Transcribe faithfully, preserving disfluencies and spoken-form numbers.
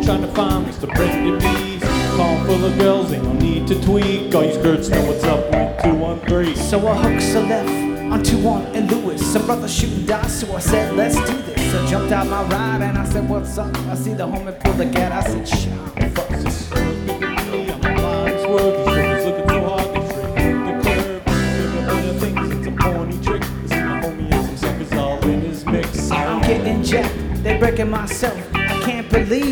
trying to find Mister Brendan B's. Car full of girls, ain't no need to tweak. All you skirts know what's up with two one three. So I hooked a left on two one and Lewis. Some brother shooting dice, so I said, let's do this. I jumped out my ride and I said, what's up? I see the homie pull the gat, I said, shit. Fuck this girl, look at me, I'm a blind swerve. These suckers looking so hard, they straight the curve. Everybody thinks it's a porny trick. This is my homie and some suckers all in his mix. I'm getting jacked, they breaking myself. I can't believe